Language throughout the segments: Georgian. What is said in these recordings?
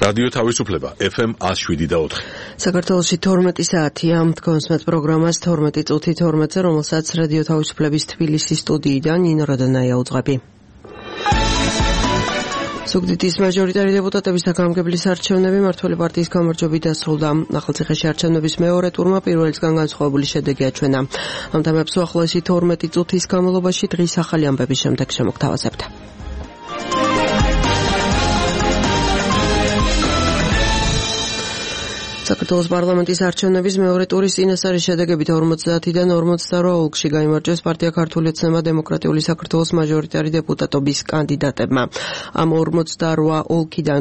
რადიო თავისუფლება FM 107.4. საქართველოში 12 საათია მდგომს მათ პროგრამას 12 წუთი 12-ზე, რომელსაც რადიო თავისუფლების თბილისის სტუდიიდან ნინო როდანაია უძღვები. ზუგდიდის მაჟორიტარი დეპუტატების და გამგებლის არჩევნები მმართველი პარტიის გამარჯვებით დასრულდა. ახალციხეში არჩევნების მეორე ტურმა პირველისგან განსხვავებული შედეგი აჩვენა. ამ თემებს უახლოესი 12 წუთის განმავლობაში დღის ახალი ამბების შემდეგ შემოგთავაზებთ. საქართველოს პარლამენტის არჩევნების მეორე ტურის წინასწარი შედეგებით 50-დან 58 ოლქში გაიმარჯვეს პარტია ქართული ოცნება დემოკრატიული საქართველოს მაჟორიტარი დეპუტატობის კანდიდატებმა. ამ 48 ოლქიდან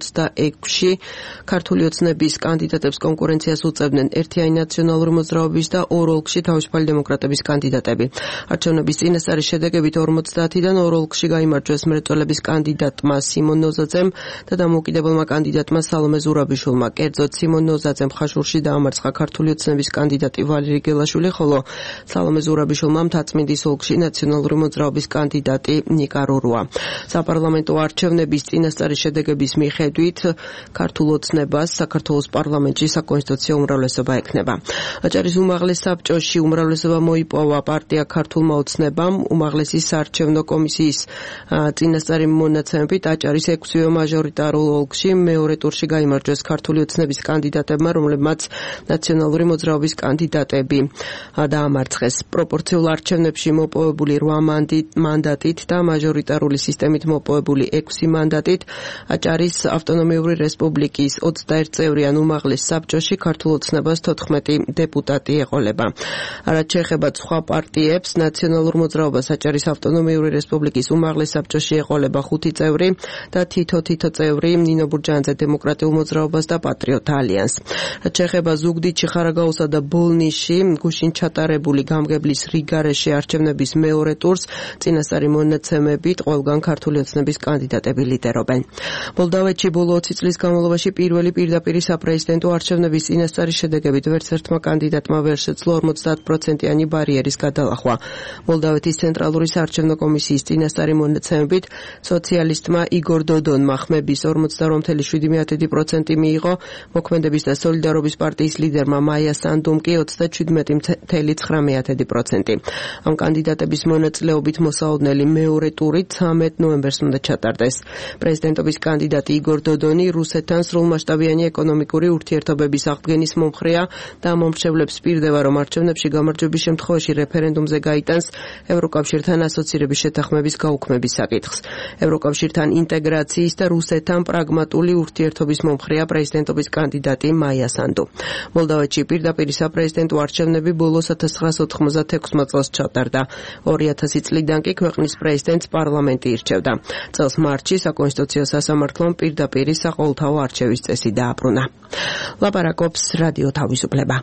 46-ში ქართული ოცნების კანდიდატებს კონკურენციას უწევდნენ ერთიანი ნაციონალური მოძრაობის და ორ ოლქში თავისუფალი დემოკრატების კანდიდატები. არჩევნების წინასწარი შედეგებით 50-დან 2 ოლქში გაიმარჯვეს მრეწველების კანდიდატმა სიმონ ნოზაძემ და დამოუკიდებელმა კანდიდატმა სალომე ზურაბიშვილმა. კერძოდ სიმონ ნოზაძემ ხაშურში დაამარცხა ქართული ოცნების კანდიდატი ვალერი გელაშვილი, ხოლო სალომე ზურაბიშვილმა მთაწმინდის ოლქში ნაციონალური მოძრაობის კანდიდატი ნიკა რურუა. საპარლამენტო არჩევნების წინასწარი შედეგების მიხედვით ქართულ ოცნებას საქართველოს პარლამენტში საკონსტიტუციო უმრავლესობა ექნება. აჭარის უმაღლეს საბჭოში უმრავლესობა მოიპოვა პარტია ქართულმა ოცნებამ. უმაღლესი საარჩევნო კომისიის წინასწარი მონაცემებით აჭარის 6-ვე მაჟორიტარულ ოლქში მეორე ტურში გაიმარჯვეს ქართული ოცნების კანდიდატებმა, რომლებმაც ნაციონალური მოძრაობის კანდიდატები დაამარცხეს. პროპორციულ არჩევნებში მოპოვებული 8 მანდატით და მაჟორიტარული სისტემით მოპოვებული 6 მანდატით აჭარის ავტონომიური რესპუბლიკის 21 წევრიან უმაღლეს საბჭოში ქართულ ოცნებას 14 დეპუტატი ეყოლება. რაც შეეხება სხვა პარტიებს, ნაციონალურ მოძრაობას აჭარის ავტონომიური რესპუბლიკის უმაღლეს საბჭოში ეყოლება 5 წევრი და თითო წევრი ნინო ბურჯანაძე დემოკრატიულ მოძრაობას და პატრიოტ ალიანსს. რაც შეეხება ზუგდიდში, ხარაგაულსა და ბოლნიში გუშინ ჩატარებული გამგებლის რიგარეში არჩევნების მეორე ტურს წინასწარი მონაცემებით ყველგან ქართული ოცნების კანდიდატები ლიდერობენ. მოლდავეთში ბოლო 20 წლის განმავლობაში პირველი პირდაპირი საპრეზიდენტო არჩევნების წინასწარი შედეგებით ვერც ერთმა კანდიდატმა ვერ შეძლო 50%-იანი ბარიერის გადალახვა. მოლდავეთის ცენტრალური საარჩევნო კომისიის წინასწარი მონაცემებით სოციალისტმა იგორ დოდონმა ხმების 48.7% მიიღო, მოქმედების და სოლიდარობის პარტიის ლიდერმა მაია სანდუმ კი 27.9%. ამ კანდიდატების მონაწილეობით მოსაოდნელი მეორე ტური 13 ნოემბერს უნდა ჩატარდეს. პრეზიდენტობის კანდიდატი იგორ დოდონი რუსეთთან სრულმასშტაბიანი ეკონომიკური ურთიერთობების აღდგენის მომხრეა და მომრჩევლებს პირდება, რომ არჩევნებში გამარჯვების შემთხვევაში რეფერენდუმზე გაიტანს ევროკავშირთან ასოცირების შეთანხმების გაუქმების საკითხს. ევროკავშირთან ინტეგრაციის და რუსეთთან პრაგმატული ურთიერთობის მომხრეა პრეზიდენტობის კანდიდატი მაია სანდუ. მოლდავეთში პირდაპირი საპრეზიდენტო არჩევნები ბოლოს 1996 წელს ჩატარდა. 2000 წლიდან კი ქვეყნის პრეზიდენტს პარლამენტი ირჩევდა. წელს მარტში საკონსტიტუციო სასამართლომ პირდაპირი საყოველთაო არჩევის წესი დააბრუნა. ლაპარაკობს რადიო თავისუფლება.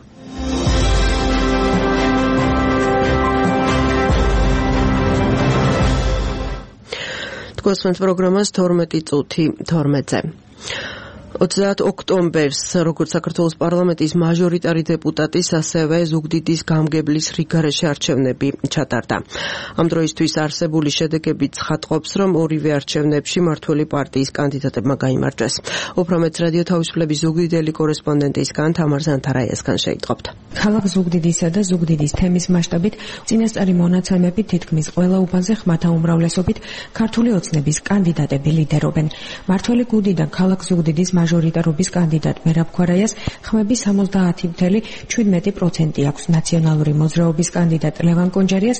თქვენს პროგრამას 12 წუთი 12-ზე. 30 ოქტომბერს, როგორც საქართველოს პარლამენტის მაჟორიტარი დეპუტატის, ასევე ზუგდიდის გამგებლის რიგარეში არჩევნები ჩატარდა. ამ დროისთვის არსებული შედეგები ცხადყოფს, რომ ორივე არჩევნებში მმართველი პარტიის კანდიდატებმა გაიმარჯვეს. უფრო მეტ რადიო თავისუფლების ზუგდიდელი კორესპონდენტისგან თამარ ზანთარაიასგან შეიტყობთ. ქალაქ ზუგდიდისა და ზუგდიდის თემის მასშტაბით წინასწარი მონაცემებით თითქმის ყველა უბანზე ხმათა უმრავლესობით ქართული ოცნების კანდიდატები ლიდერობენ. მმართველი გუნდიდან ქალაქ ზუგდიდის მაჟორიტარობის კანდიდატ მერაბ ქვარაიას ხმების 70.17% აქვს. ნაციონალური მოძრაობის კანდიდატ ლევან კონჯარიას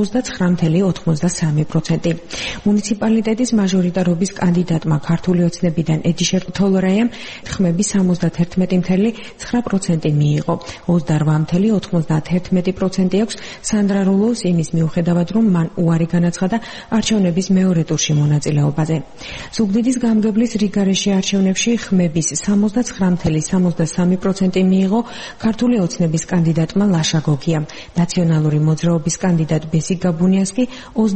29.93%. მუნიციპალიტეტის მაჟორიტარობის კანდიდატმა ქართული ოცნებიდან ედიშერ თოლორაიამ ხმების 71.9% მიიღო. 28.91% აქვს სანდრა რულოს იმის მიუხედავად, რომ მან უარი განაცხადა არჩევნების მეორე ტურში მონაწილეობაზე. ზუგდიდის გამგებლის რიგარეში არჩევნებში ხმების 79.73% მიიღო ქართული ოცნების კანდიდატმა ლაშა გოგიამ. ნაციონალური მოძრაობის კანდიდატ ბესი გაბუნიას კი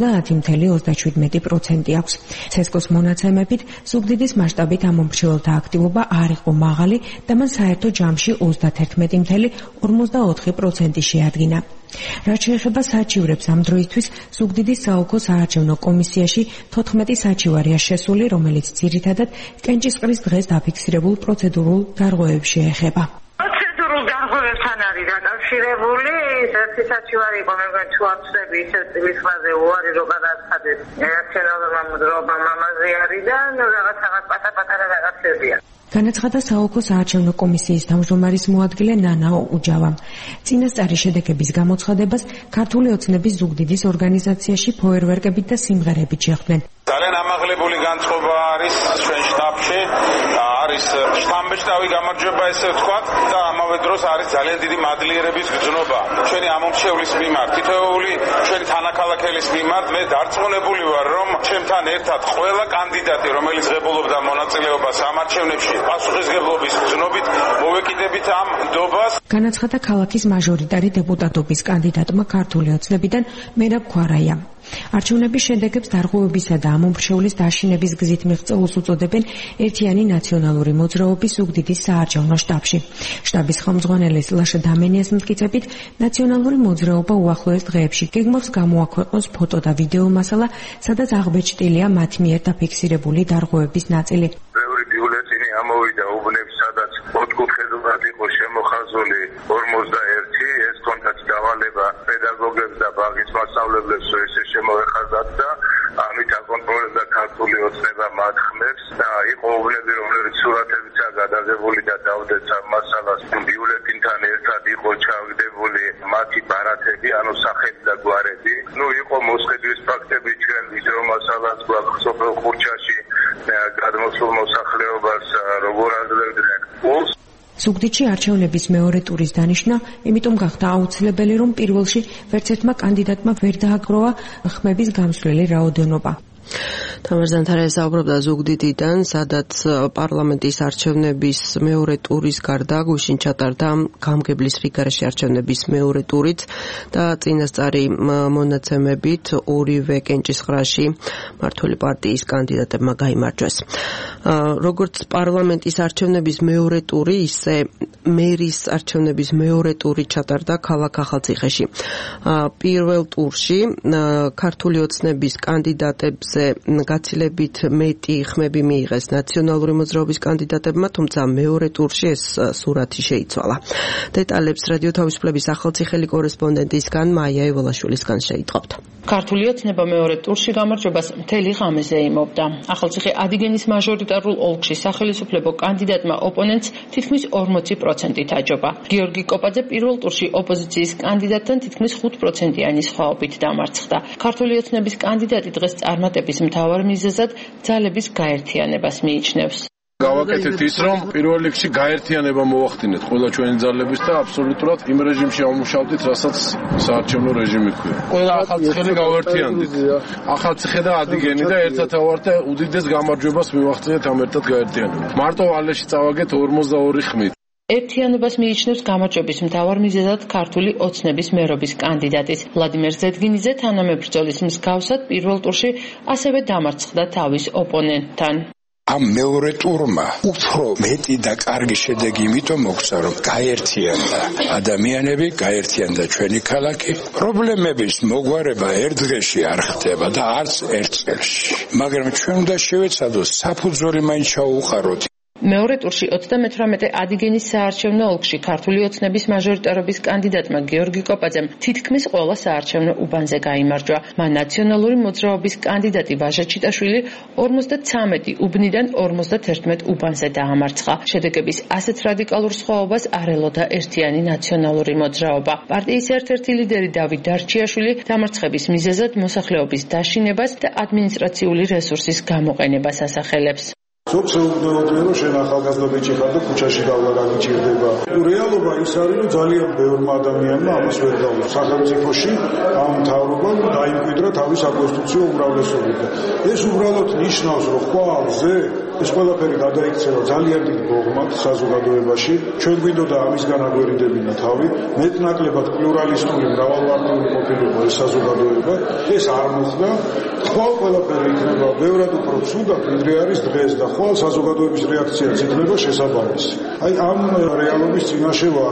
30.27% აქვს. ცესკოს მონაცემებით ზუგდიდის მასშტაბით ამ მომრჩეველთა აქტივობა არ იყო მაღალი და მან საერთო ჯამში 31.54% შეადგინა. რაც შეეხება საჩივრებს, ამ დროისთვის ზუგდიდის საოლქო საარჩევნო კომისიაში 14 საჩივარია შესული, რომელიც ძირითადად კენჭისყრის დღეს დაფიქსირებულ პროცედურულ გარღვევებს შეეხება. პროცედურულ გარღვევებთან არის დაკავშირებული, ერთი საჩივარი იყო, მე თუ არ ვცდები, ისევ წლის ხმაზე უარი რო გადააცხადეს ნაციონალურმა მოძრაობამ ამაზე არის და რაღაც პატარ-პატარა რაღაცებია. განაცხადა საოლქო საარჩევნო კომისიის თავმჯდომარის მოადგილე ნანაო უჯავამ. წინასწარი შედეგების გამოცხადებას ქართული ოცნების ზუგდიდის ორგანიზაციაში ფოიერვერკებით და სიმღერებით შეხვდნენ. ძალიან ამაღლებული განწყობა არის ჩვენ შტაბში, არის შთამბეჭდავი გამარჯვება ესე ვთქვათ და ამავე დროს არის ძალიან დიდი მადლიერების გზნობა ჩვენი ამომრჩევლის მიმართ, თითოეული ჩვენი თანაქალაქელის მიმართ. მე დარწმუნებული ვარ, რომ ჩემთან ერთად ყველა კანდიდატი, რომელიც ღებულობდა მონაწილეობას ამ არჩევნებში, პასუხისმგებლობის გზნობით მოვეკიდებით ამ ნდობას. განაცხადა ქალაქის მაჟორიტარი დეპუტატობის კანდიდატმა ქართული ოცნებიდან მერაბ ქვარაიამ. არჩევნების შედეგებს დარღვევებისა და ამომრჩევლის დაშინების გზით მიღწეულს უწოდებენ ერთიანი ნაციონალური მოძრაობის ზუგდიდის საარჩევნო შტაბში. შტაბის ხელმძღვანელის ლაშა დამენიას მტკიცებით, ნაციონალური მოძრაობა უახლოეს დღეებში გეგმავს გამოაქვეყნოს ფოტო და ვიდეო მასალა, სადაც აღბეჭდილია მათ მიერ დაფიქსირებული დარღვევების ნაწილი. ბევრი ბიულეტენი ამოვიდა უბნებს, სადაც ოთხკუთხედურად იყო შემოხაზული 41, ეს კონტაც დავალება პედაგოგებს და ბაღის მასწავლებლებს, რომ ესე შემოეხაზათ და ამით აკონტროლებდა ქართული ოცნება მათ ხმებს და იყო უბნები, რომლებიც სურათებიცაა გადაღებული და დავდეთ ამ მასალას. ბიულეტინთან ერთად იყო ჩავდებული მათი ბარათები, ანუ სახელი და გვარები. იყო მოსყიდვის ფაქტები ჩვენ ვიდეო მასალას გვაქვს სოფელ ხურჩაში გადმოსულ მოსახლეობას როგორ აძლევდნენ გულს. ზუგდიდში არჩევნების მეორე ტურის დანიშვნა, იმიტომ გახდა აუცილებელი, რომ პირველში ვერცერთმა კანდიდატმა ვერ დააგროვა ხმების გამსვლელი რაოდენობა. თამარ ზანთარაია საუბრობდა ზუგდიდიდან, სადაც პარლამენტის არჩევნების მეორე ტურის გარდა გუშინ ჩატარდა გამგებლის ფიგარაში არჩევნების მეორე ტურიც და წინასწარი მონაცემებით ორივე კენჭისყრაში მმართველი პარტიის კანდიდატებმა გაიმარჯვეს. როგორც პარლამენტის არჩევნების მეორე ტური, ისე მერის არჩევნების მეორე ტური ჩატარდა ქალაქ ახალციხეში. პირველ ტურში ქართული ოცნების კანდიდატებზე გაცილებით მეტი ხმები მიიღეს ნაციონალური მოძრაობის კანდიდატებმა, თუმცა მეორე ტურში ეს სურათი შეიცვალა. დეტალებს რადიო თავისუფლების ახალციხელი კორესპონდენტისგან მაია ევოლაშვილისგან შეიტყობთ. ქართული ოცნება მეორე ტურში გამარჯვებას მთელი ღამეზე იმობდა. ახალციხე ადიგენის მაჟორიტარულ ოლქში სახელმწიფო კანდიდატმა ოპონენტს თითქმის 40%-ით აჯობა. გიორგი კოპაძე პირველ ტურში ოპოზიციის კანდიდატთან თითქმის 5%-იანი სხვაობით დამარცხდა. ქართული ოცნების კანდიდატი დღეს წარმატების მთავარ მიზეზად ძალების გაერთიანებას მიიჩნევს. გავაკეთეთ ის, რომ პირველ რიგში გაერთიანება მოახდინეთ ყველა ჩვენი ძალების და აბსოლუტურად იმ რეჟიმში ამუშავდით, რასაც საარჩევნო რეჟიმი ქვია. ყველა ახალციხელი გავერთიანდით. ახალციხე და ადიგენი და ერთად ავართ და უდიდეს გამარჯვებას მივახციეთ ამ ერთად გაერთიანებას. მარტო ვალეში წავაგეთ 42 ხმით. ერთიანობას მიიჩნევს გამარჯვების მთავარ მიზეზად ქართული ოცნების მერობის კანდიდატის ვლადიმერ ზედგინიძე თანამებრძოლის მსგავსად პირველ ტურში ასევე დამარცხდა თავის ოპონენტთან. ამ მეორე ტურმა უფრო მეტი და კარგი შედეგი იმიტომ მოგცა, რომ გაერთიანდა ადამიანები, გაერთიანდა ჩვენი ქალაქი. პრობლემების მოგვარება ერთ დღეში არ ხდება და არც ერთ წელში. მაგრამ ჩვენ უნდა შევეცადოთ საფუძველი მაინც ჩაუყაროთ. მეორე ტურში 38 ადიგენის საარჩევნო ოლქში ქართული ოცნების მაჟორიტარობის კანდიდატმა გიორგი კოპაძემ თითქმის ყველა საარჩევნო უბანზე გაიმარჯვა. მან ნაციონალური მოძრაობის კანდიდატი ვაჟა ჩიტაშვილი 53 უბნიდან 51 უბანზე დაამარცხა. შედეგების ასეთ რადიკალურ სხვაობას არ ელოდა ერთიანი ნაციონალური მოძრაობა. პარტიის ერთ-ერთი ლიდერი დავით დარჩიაშვილი დამარცხების მიზეზად მოსახლეობის დაშინებას და ადმინისტრაციული რესურსის გამოყენებას ასახელებს. ზოგს უგდოდნენ, რომ შენ ახალგაზრდა ბიჭი ხარ და ქუჩაში გავლა რა გიჭირდება. რეალობა ის არის, რომ ძალიან ბევრმა ადამიანმა ამას ვერ დაუწყო. სახელმწიფოში ამ მთავრობამ დაიმკვიდრა თავის საკონსტიტუციო უმრავლესობით. ეს უბრალოდ ნიშნავს, რომ ხვალზე ეს ყველაფერი გადაიქცევა ძალიან დიდ დოგმად საზოგადოებაში. ჩვენ გვინდოდა ამისგან აგვერიდებინა თავი, მეტნაკლებად პლურალისტური მრავალპარტიული ყოფილიყო ეს საზოგადოება. ეს არ მოხდა. ხვალ ყველაფერი იქნება ბევრად უფრო ცუდად, ვიდრე არის დღეს და ხვალ საზოგადოების რეაქციაც იქნება შესაბამისი. აი ამ რეალობის წინაშე ვართ.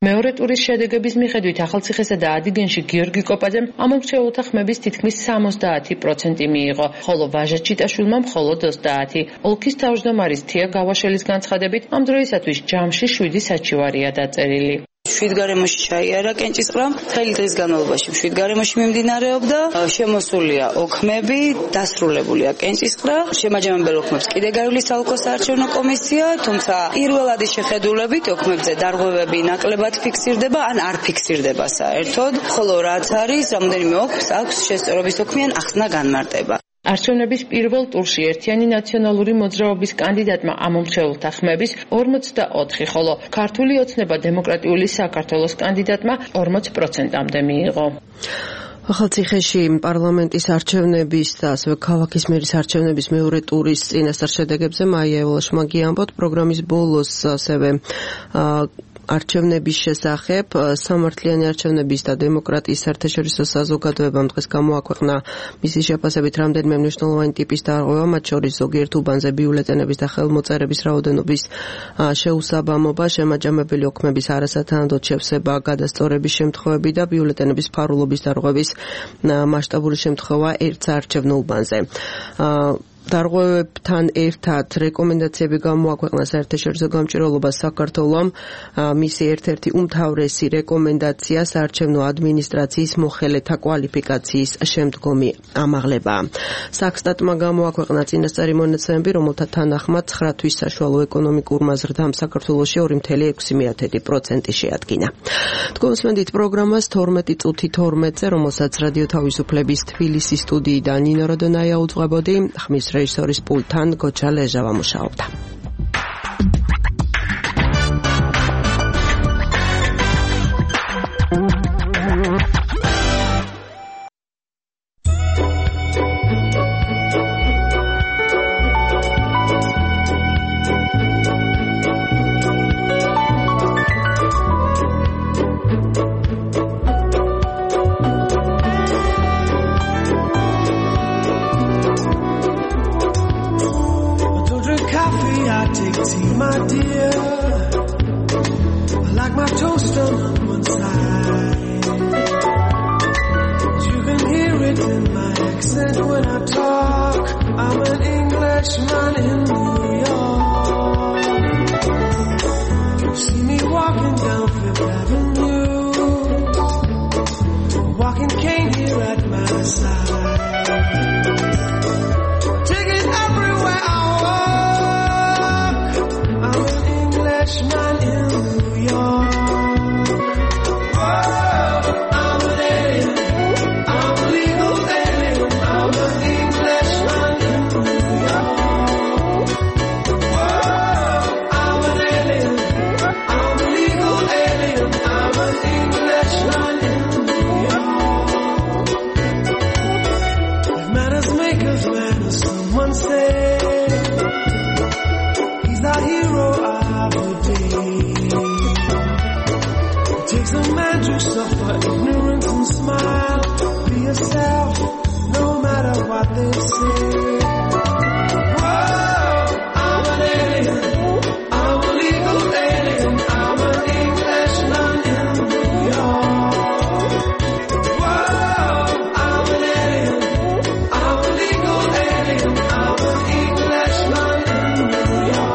მეორე ტურის შედეგების მიხედვით ახალციხესა და ადიგენში გიორგი კოპაძემ ამომრჩეველთა ხმების თითქმის 70% მიიღო, ხოლო ვაჟა ჩიტაშვილმა მხოლოდ 30. ოლქის თავმჯდომარის თია გავაშელის განცხადებით, ამ დროისათვის ჯამში 7 საჩივარია დაწერილი. 7 გარემოში ჩაიარა კენჭისყრა, მთელი დღის განმავლობაში 7 გარემოში მიმდინარეობდა, შემოსულია ოქმები, დასრულებულია კენჭისყრა, შემაჯამებელ ოქმებს კიდე გაივლის საოლქო საარჩევნო კომისია, თუმცა პირველადი შეხედულებით ოქმებზე დარღვევები ნაკლებად ფიქსირდება, ან არ ფიქსირდება საერთოდ, ხოლო რაც არის, რამოდენიმე ოქმს აქვს შესწორების ოქმი ან ახსნა განმარტება. არჩევნების პირველ ტურში ერთიანი ნაციონალური მოძრაობის კანდიდატმა ამომრჩეველთა ხმების 44, ხოლო ქართული ოცნება დემოკრატიული საქართველოს კანდიდატმა 40%-მდე მიიღო. ახალციხეში პარლამენტის არჩევნების და ასევე ქალაქის მერის არჩევნების მეორე ტურის წინასწარ შედეგებზე მაია ევლაშმა გიამბოთ პროგრამის ბოლოს ასევე არჩევნების შესახებ სამართლიანი არჩევნების და დემოკრატიის საერთაშორისო საზოგადოებამ დღეს გამოაქვეყნა მისი შეფასებით რამდენიმე მნიშვნელოვანი ტიპის დარღვევა, მათ შორის ზოგიერთ უბანზე ბიულეტენების და ხელმოწერების რაოდენობის შეუსაბამობა, შემაჯამებელი ოქმების არასათანადოდ შევსება, გადასწორების შემთხვევები და ბიულეტენების ფარულობის დარღვევის მასშტაბური შემთხვევა ერთ საარჩევნო უბანზე. დარღვევებთან ერთად რეკომენდაციები გამოაქვეყნა საერთაშორისო გამჭვირვალობას საქართველომ. მისი ერთ-ერთი უმთავრესი რეკომენდაცია საარჩევნო ადმინისტრაციის მოხელეთა კვალიფიკაციის შემდგომი ამაღლება. საქსტატმა გამოაქვეყნა წინასწარი მონაცემები, რომელთა თანახმად 9 თვის საშუალო ეკონომიკურმა ზრდამ საქართველოში 2.6% შეადგინა. თქვენსმენდით პროგრამას 12:12-ზე, რომელსაც რადიო თავისუფლების თბილისის სტუდიიდან ნინო როდონაია უძღვებოდი, ხმის რეჟისორის პულტთან გოჩა ლეჟავა მუშაობდა. My dear, I like my toast on one side. You can hear it in my accent when I talk. I'm an Englishman in New York. You see me walking down Fifth Avenue, walking cane here at my side. Take it everywhere I man in New York. Whoa, I'm an alien. I'm a legal alien. I'm an Englishman in New York. Whoa, I'm an alien. I'm a legal alien. I'm an Englishman in New York. If manners make us manners, someone say he's our hero. It takes a man to suffer ignorance and smile. Be yourself, no matter what they say. Whoa, I'm an alien. I'm a legal alien. I'm an Englishman in New York. Whoa, I'm an alien. I'm a legal alien. I'm an Englishman in New York.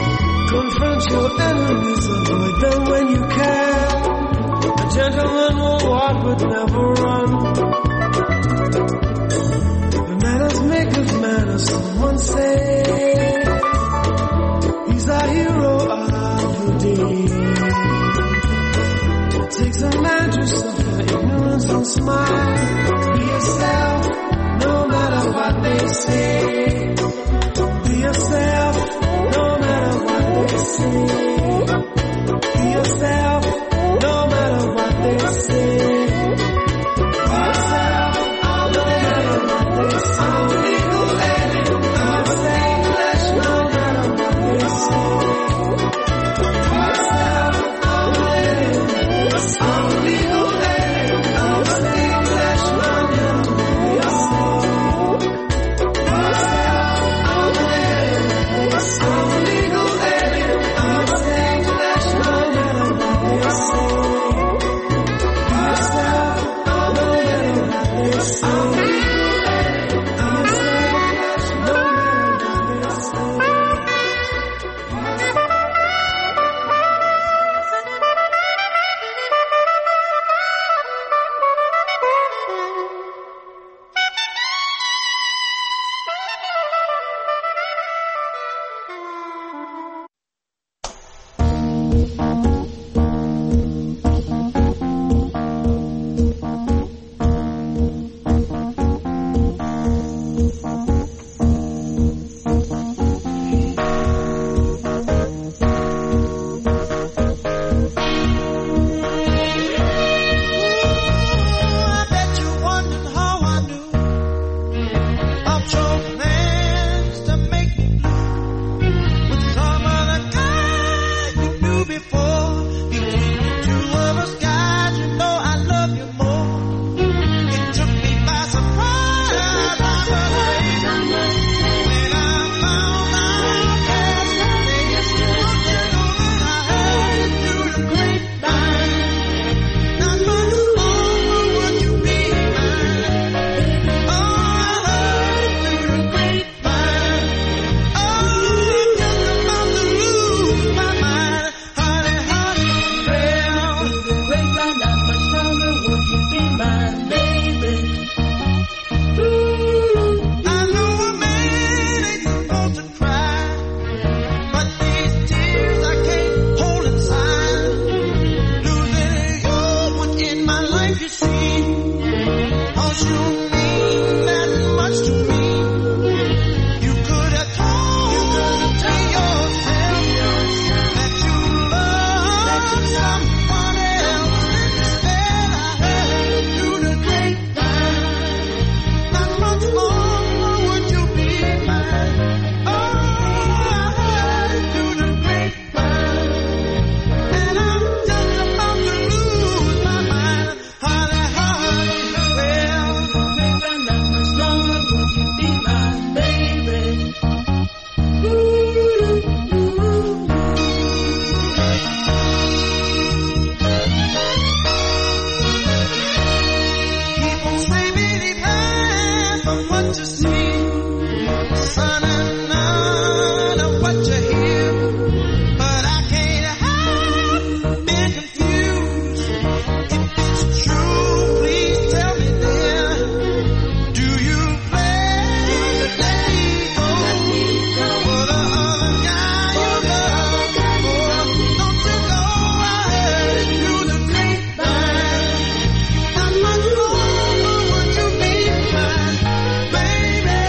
Confront your enemies, avoid them when you can. A gentleman will someone say he's the hero of the day. It takes a man to suffer ignorance and smile. Be yourself, no matter what they say. Be yourself, no matter what they say. Be yourself, no matter what they say. Baby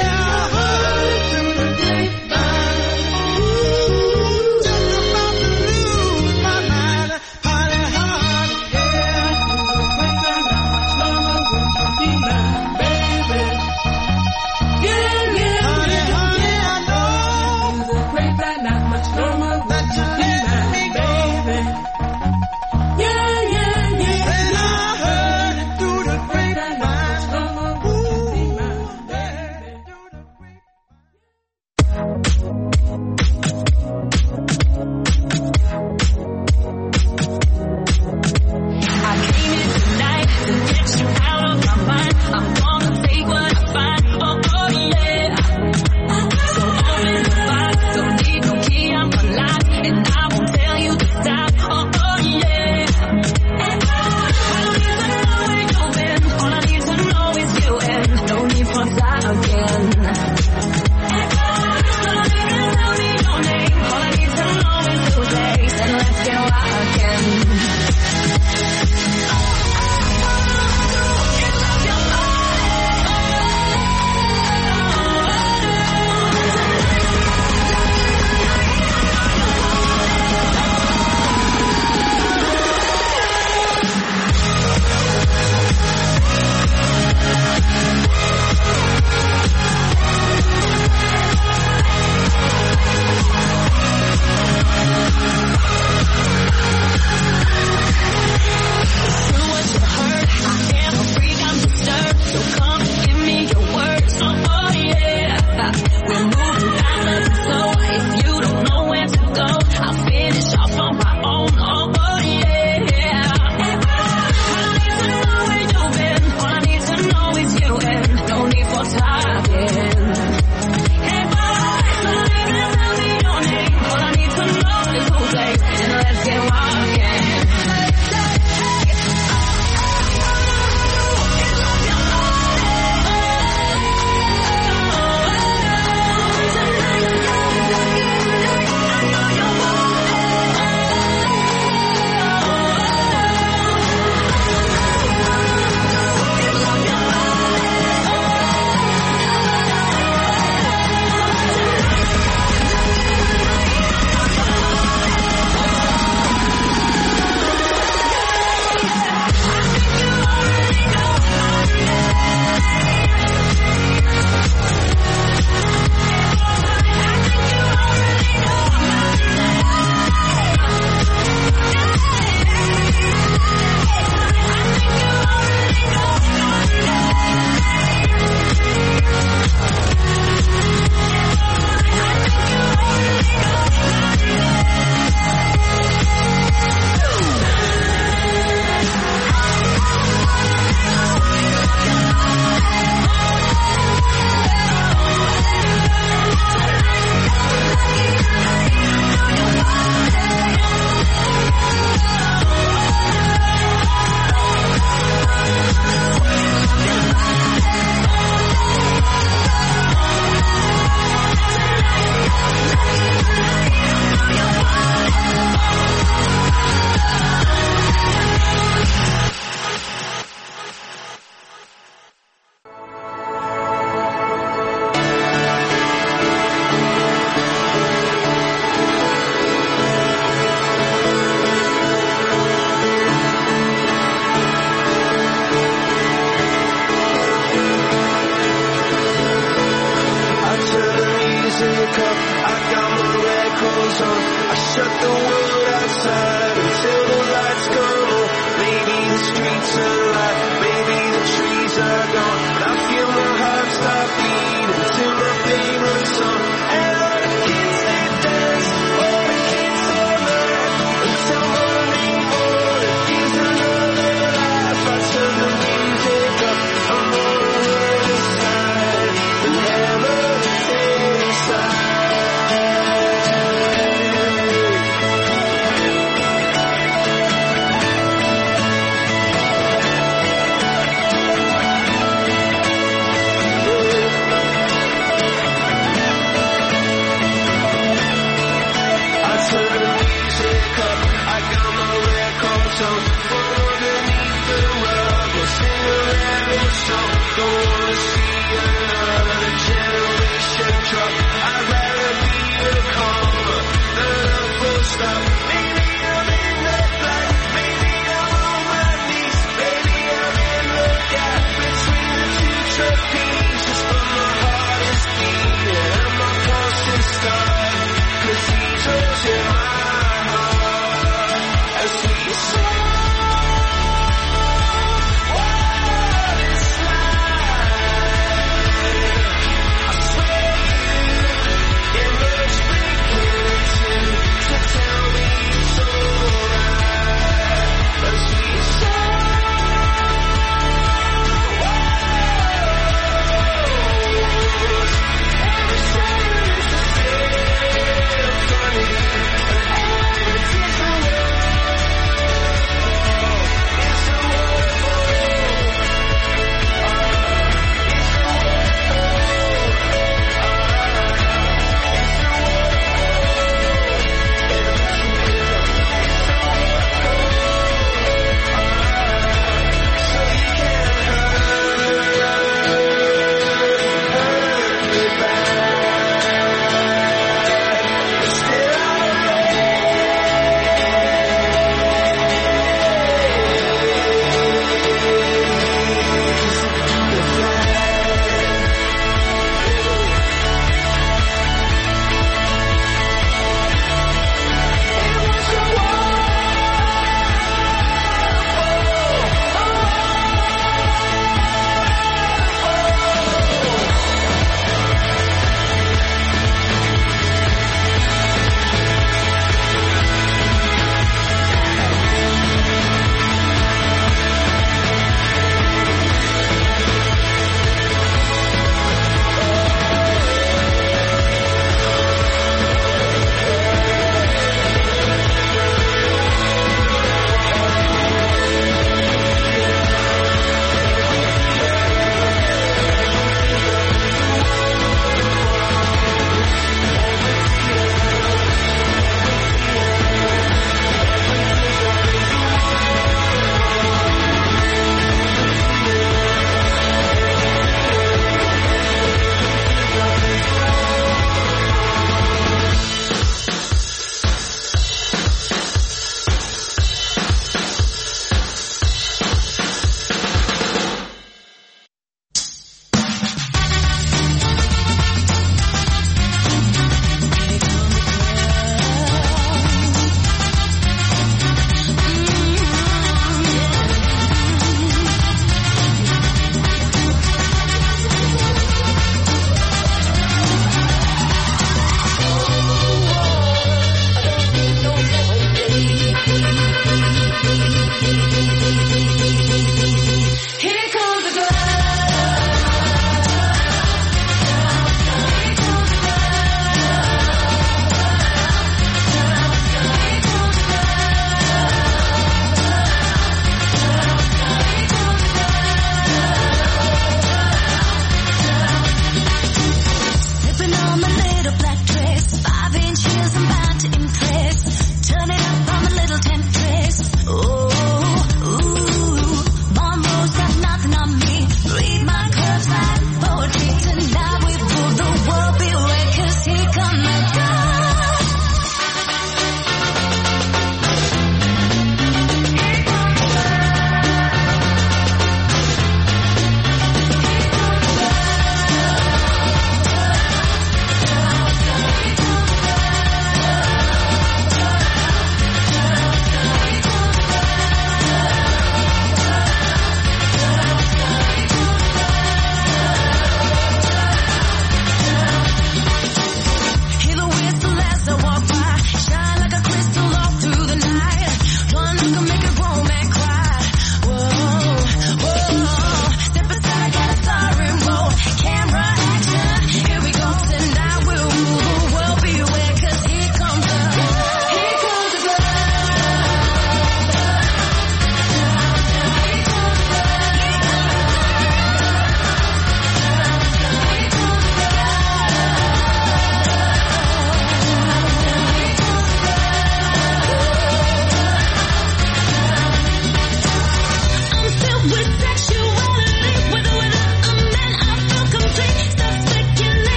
goes on. I shut the world outside until the lights come on. Maybe the streets are alive, maybe the trees are gone. I feel my heart stop beating till my pain runs on. And all the kids they dance, all the kids they laugh until morning morning gives another life. I turn the music up, I'm on the world inside and never inside.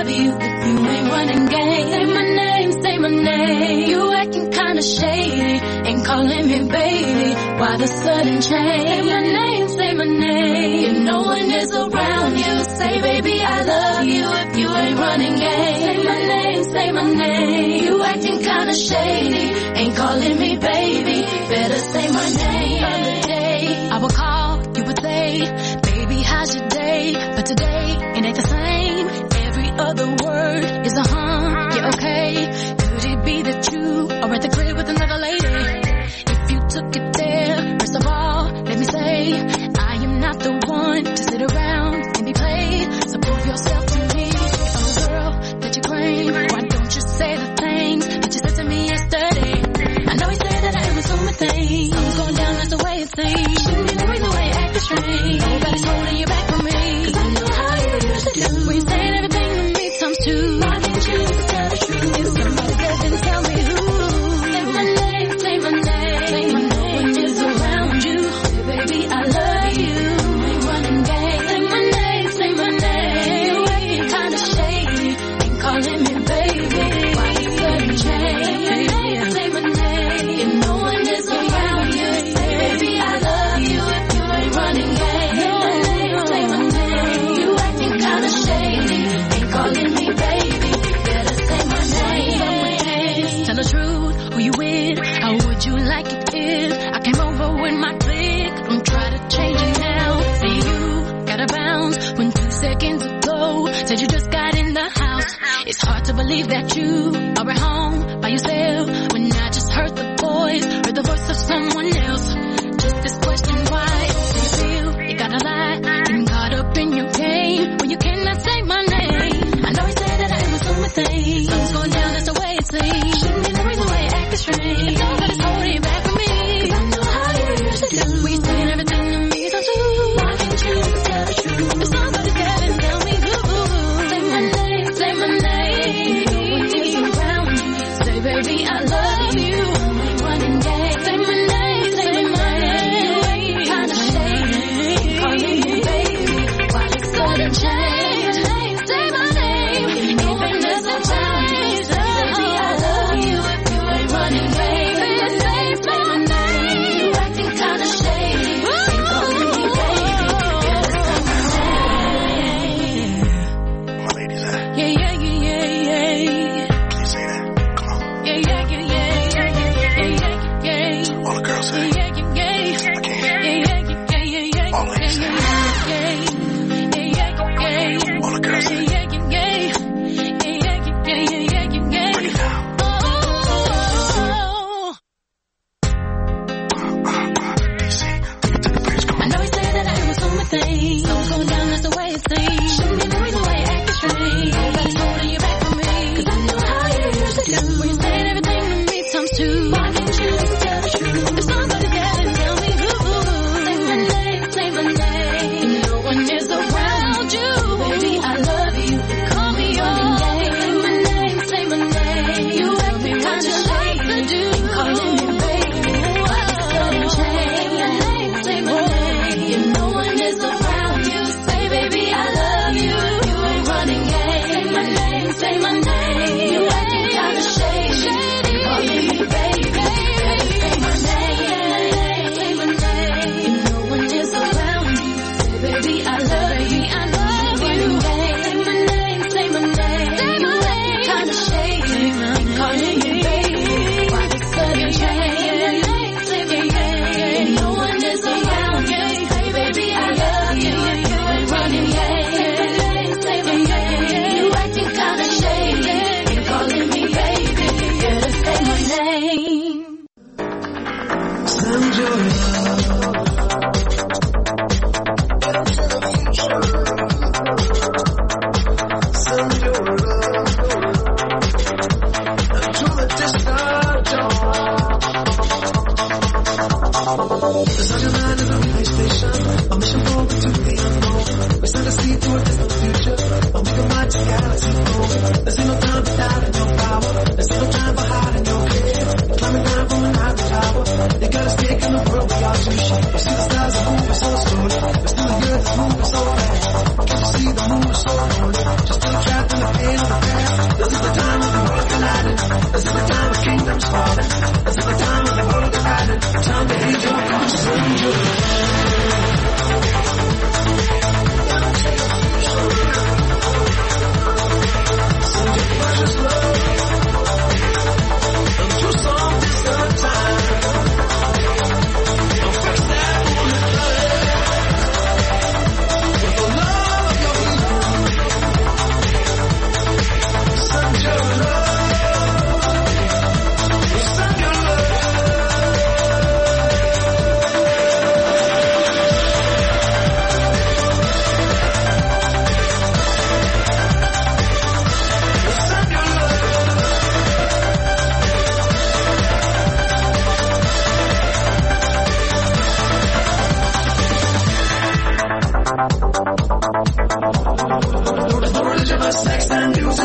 love you if you ain't running game. Say my name, say my name. You acting kinda shady, ain't calling me baby. Why the sudden change? Say my name, say my name. If no one is around you, say baby I love you if you ain't running game. Say my name, say my name. You acting kinda shady, ain't calling me baby. Better say my name. The other day I would call, you would say, baby how's your day? But today it ain't the same. Every other word is a yeah, okay. Could it be that you are at the crib with another lady? If you took it there, first of all, let me say, I am not the one to sit around and be played. So prove yourself to me. If I'm the girl that you claim, why don't you say the things that you said to me yesterday? I know he said that I am assuming things. Something's going down, that's the way it seems. Shouldn't be the reason why you acting strange. Nobody's holding you back from me, 'cause I know how you used to do. When you saying everything to me times two. Why can't you tell the truth? If somebody said, then tell me who. Say my name, say my name. Say my name is around you. Baby, I love you. Ain't running game. Say my name, say my name. You acting kinda shady, ain't calling me baby. Why you sudden change? Say my name, say my name. If no one is around you, say baby, I love you if you ain't running game. Say my name, say my name. You acting kinda shady, ain't calling me baby. Better say my name. Tell the truth, who you with? How would you like it if I came over with my clique? Don't try to change it now. See you gotta bounce when 2 seconds ago said you just got in the house. It's hard to believe that you are at home by yourself when I just heard the voice, heard the voice of someone else. Just this question, why do you feel you gotta lie? Getting caught up in your game when you cannot say my name. I know he said that I am assuming things. Something's going down, that's the way it seems. Shouldn't be the reason why you acting strange. If nobody's holding you back from me, 'cause I know how you used to do. We saying everything to me times two. Why can't you tell the truth? If somebody said it, tell me who. Say my name, say my name. No one is around you. Say baby I love you. Ain't running game. Say my name, say my name. You ain't kinda shady, calling me baby. Why you sudden change? Say my name, even there's a change. Baby I love you if you ain't running game. Say my name, say my name. You acting kinda shady, ain't calling me baby. Better say my name. My ladies at? Yeah, yeah, yeah, yeah, yeah. Can you say that? Come on. Yeah, yeah, yeah, yeah, yeah, yeah, yeah, yeah. All the girls say. Yeah, yeah, yeah. I can't hear. Yeah, yeah, yeah, yeah, yeah. All ladies say. All the girls say. Break it down. DC, take it to the bridge, come I on. know he said that I am assuming things. Something's going down, that's the way it seems. Shouldn't be the reason why you acting strange. Nobody's holding you back from me, 'cause I know how you used to do. When you saying everything to me times two. Why can't you tell the truth? If somebody said it, tell me who. Say my name, say my name. If no one is around you, baby I love you. Call me your name. Say my name, say my name. You acting kinda shady, calling me baby. Why you sudden change? Say my name, say my name. If no one is around you, say baby I love you. You ain't running game. Say my name, say my name. You acting kinda shady, calling me baby. Say my name, say my name. If no one is around you, say baby I love you. I love you. Say my name, say my name. You acting kinda shady, calling me baby. Why the sudden change? Say my name, if no one is around you, say baby I love you. You ain't running game. Say my name, you acting kinda shady, calling me baby. Better say my name. Send your love. Send your love. To the distant shore. The sun and land is a space station. A mission forward to the unknown. We send a seed to a distant future. And we can watch the galaxy grow. There's no time for doubt in your power. There's no time for hiding your cave. You're climbing down from an ivory tower. You got a stake in the world we are too short. You see the stars are moving so slowly. But still the earth is moving so fast. Can't you see the moon is so lonely? Just still trapped in the pain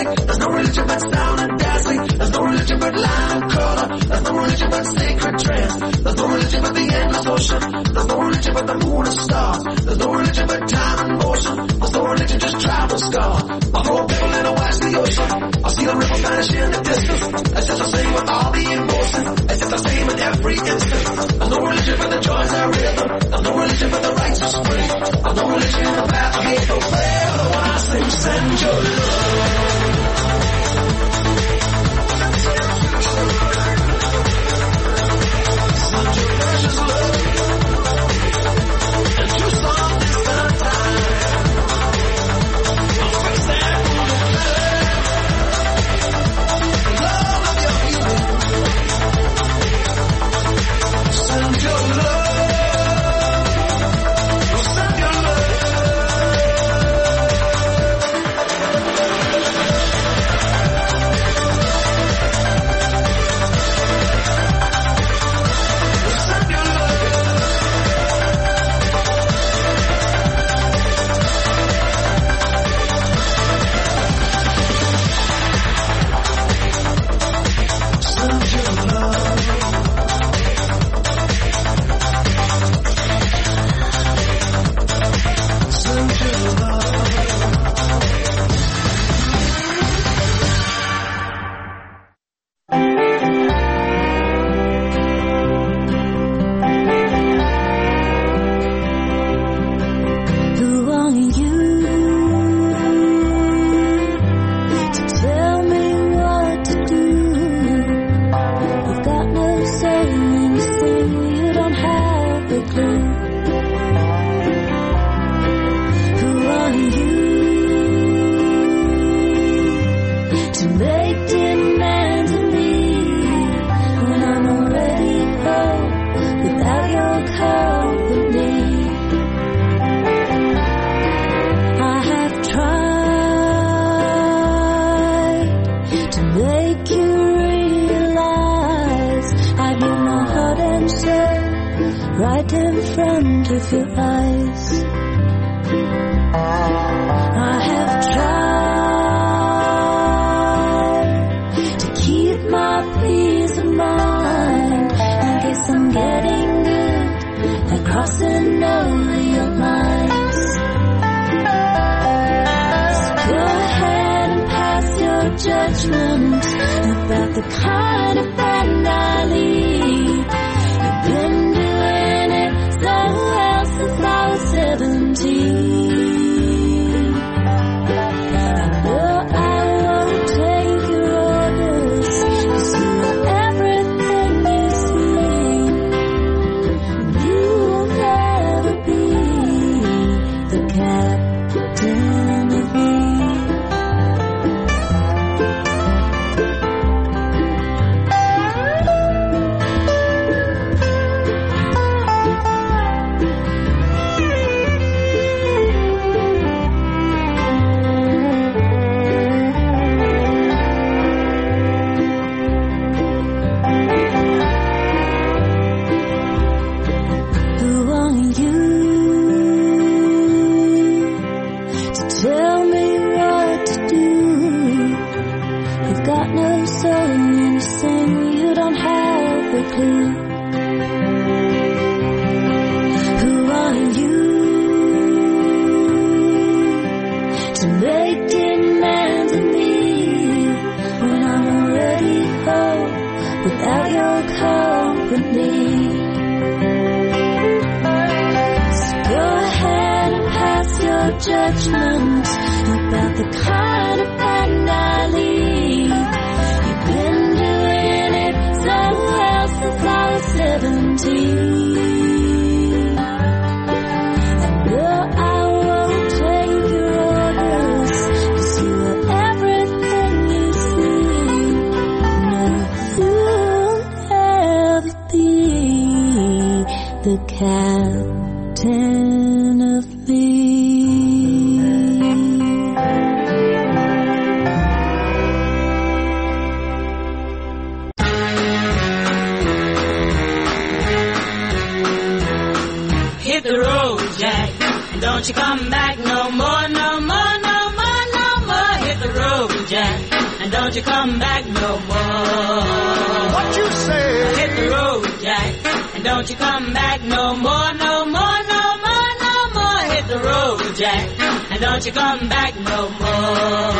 There's no religion but sound and dazzling. There's no religion but light and color. There's no religion but sacred trance. There's no religion but the endless ocean. There's no religion but the moon and stars. There's no religion but time and motion. There's no religion, just travel scars. I throw a pebble and I watch the ocean. I see the river vanish in the distance. It's just the same with all the emotion. It's just the same in every instant. There's no religion but the joys that rhythm. There's no religion but the righteous free. There's no religion in the path of hate, no prayer. But when I sing, send your love. Send your precious love. And you saw this time. I'll fix that love of your beauty. Send your love. Send your love. Right in front of your eyes. I have tried to keep my peace of mind. I guess I'm getting good at crossing over your lines. So go ahead and pass your judgment about the kind of band I lead. You've been so well since I was 17. I know I won't take your orders, 'cause you are everything you see. You will never be the captain of me. Judgment about the kind of band I lead. You've been doing it so well since I was 17. I know I won't take your orders, 'cause you are everything you see. No, you'll never be the captain of me. Don't you come back no more, no more, no more, no more. Hit the road, Jack. and don't you come back no more. What you say? Hit the road, Jack, and don't you come back no more, no more, no more, no more. Hit the road, Jack, and don't you come back no more.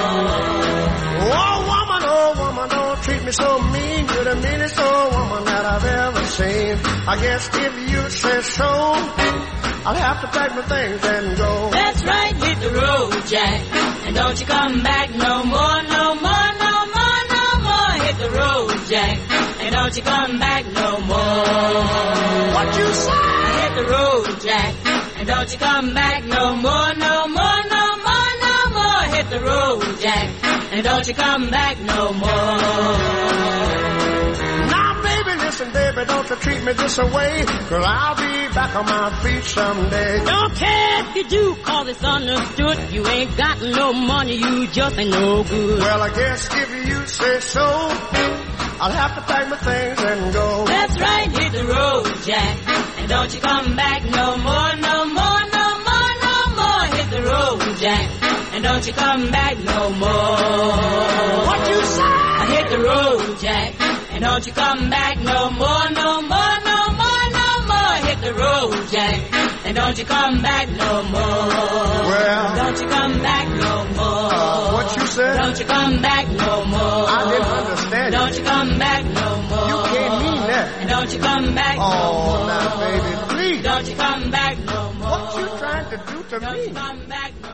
Oh woman, don't treat me so mean. You're the meanest old woman that I've ever seen. I guess if you say so, I'll have to pack my things and go. That's right, hit the road, Jack, and don't you come back no more, no more, no more, no more. Hit the road, Jack, and don't you come back no more. What you say? Hit the road, Jack, and don't you come back no more, no more, no more, no more. Hit the road, Jack, and don't you come back no more. Now, baby, listen, baby, don't you treat me this away, 'cause I'll be back on my feet someday. Don't care if you do, 'cause it's understood. You ain't got no money, you just ain't no good. Well, I guess if you say so, I'll have to pack my things and go. That's right, hit the road, Jack, and don't you come back no more, no more, no more, no more. Hit the road, Jack, and don't you come back no more. What you say? Hit the road, Jack, and don't you come back no more, no more, no more, no more. Hit the road, Jack, and don't you come back no more. Well, don't you come back no more. What you said? Don't you come back no more. I didn't understand. Don't you come back no more. You can't mean that. And don't you come back no more. Oh, now, baby, please. Don't you come back no more. What you trying to do to me? Don't you come back no more.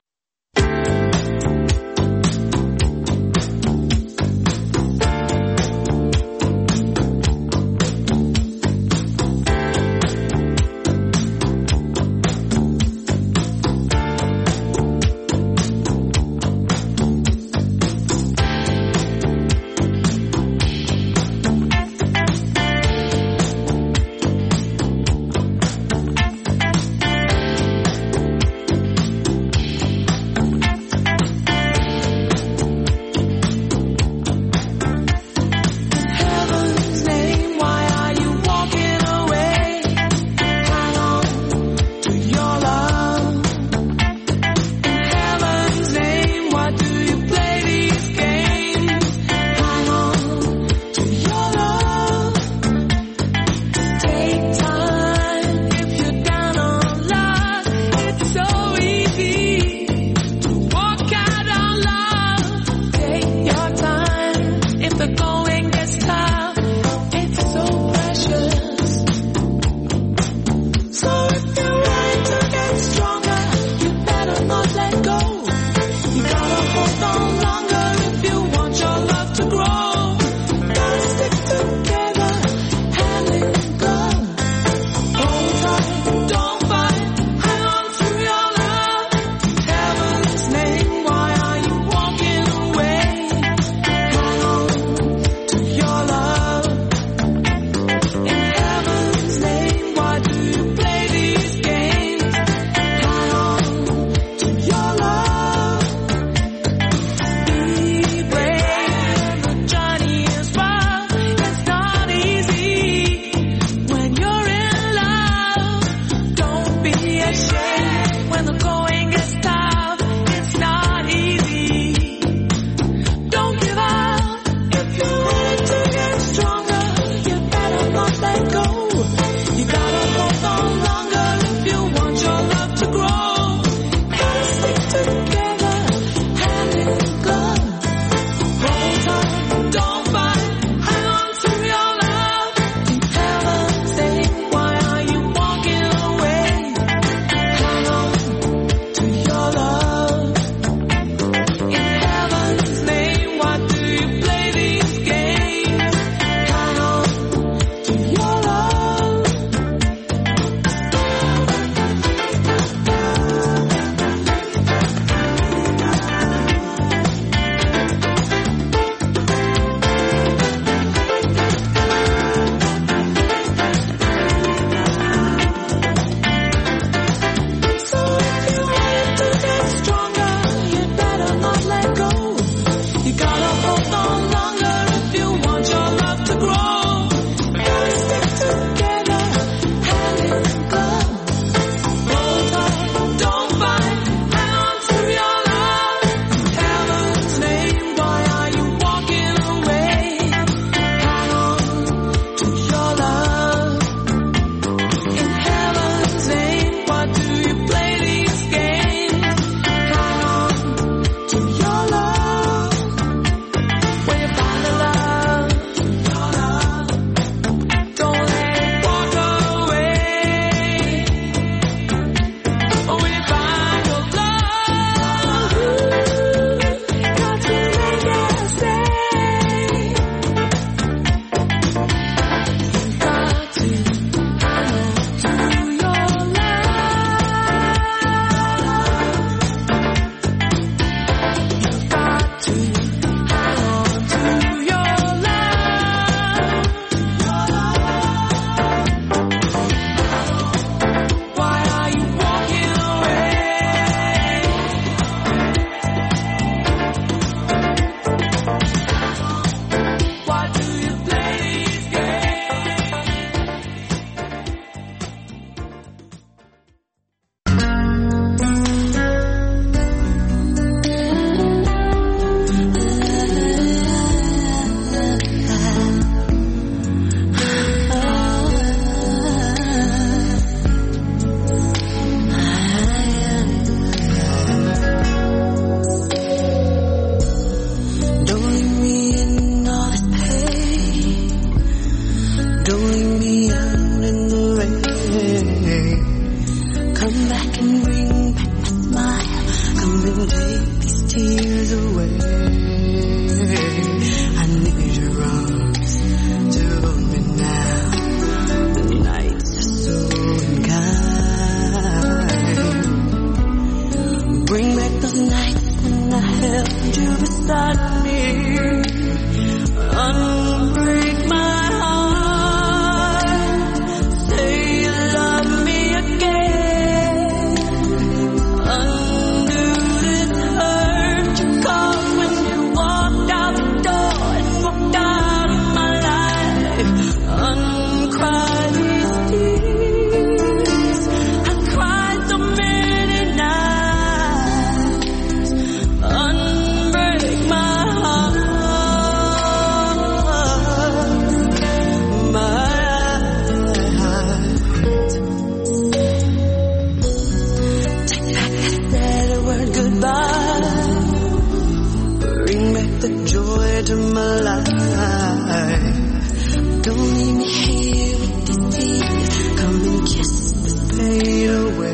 joy to my life. Don't leave me here with these tears. Come and kiss the pain away.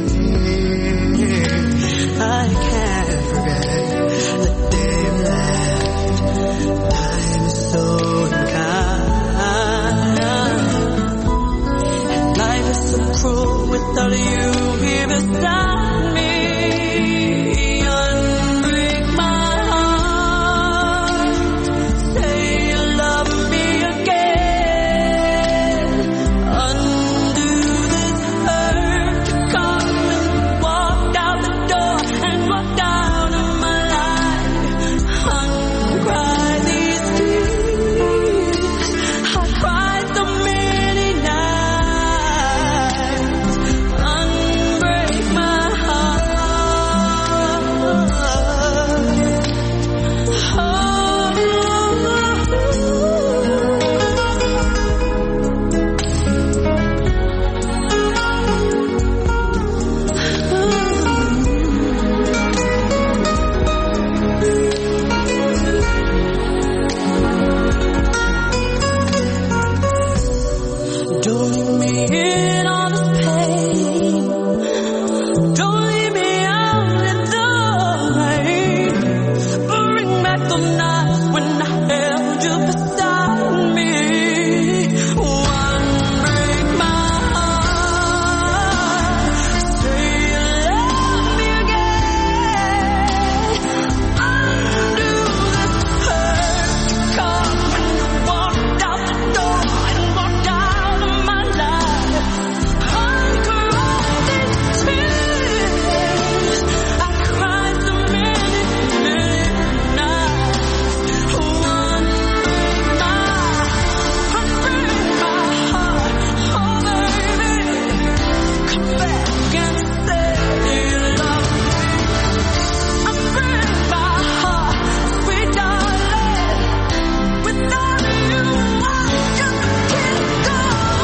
I can't forget the day you left. Time is so unkind. Life is so cruel without you here beside me. Unbreak my heart. Say you love me again. Undo this hurt. Come and walk out the door and walk out of my life. Uncry these tears. I cried so many nights. Unbreak my heart. Don't leave me in all this pain. Don't leave me out in the rain. Bring back the nights when I held you beside me. One break my heart. Say you love me again. Undo this hurt. Come when you walked out the door and walked out of my life. Uncry these tears. I cried so many nights. One break my heart. Oh baby, come back and say you love me. Unbreak my heart, sweet darling. Without you, I just can't go.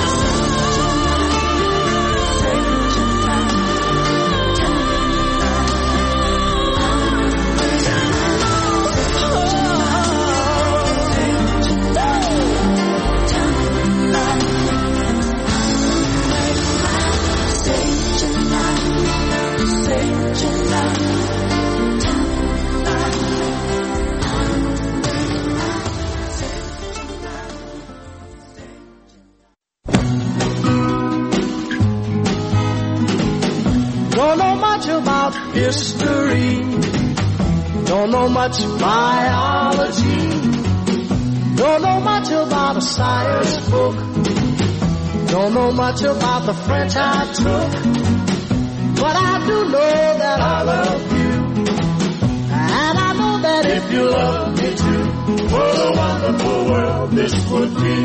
Don't know much about history. Don't know much biology. Don't know much about a science book. Don't know much about the French I took. But I do know that I love you. And I know that if you love me too, what a wonderful world this would be.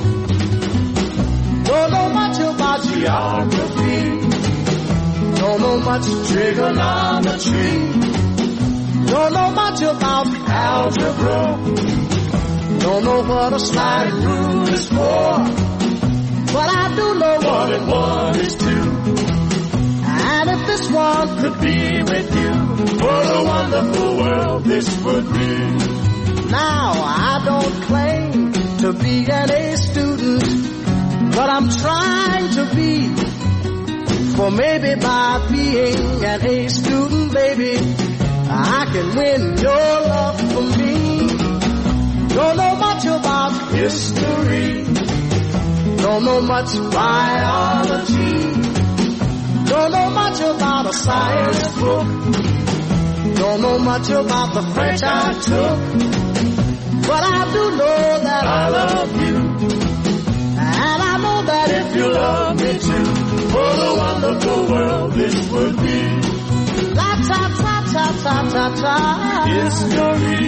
Don't know much about geography. Don't know much trigonometry. Don't know much about algebra. Don't know what a slide rule is for. But I do know 1 and 1 is 2. And if this one could be with you, what a wonderful world this would be. Now I don't claim to be an A student, but I'm trying to be. For maybe by being an A student, baby, I can win your love for me. Don't know much about history. Don't know much biology. Don't know much about a science book. Don't know much about the French I took. But I do know that I love you. And I know that if you love me too, what a wonderful world this would be. La ta ta ta ta ta ta. History.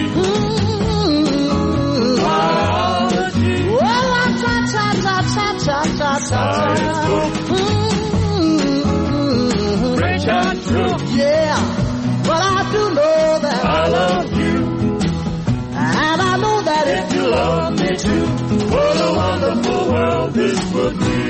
Biology. Well, la ta ta ta ta ta ta ta. French I took. Yeah, but I do know that I love you. And I know that if you love me too, what a wonderful world this would be.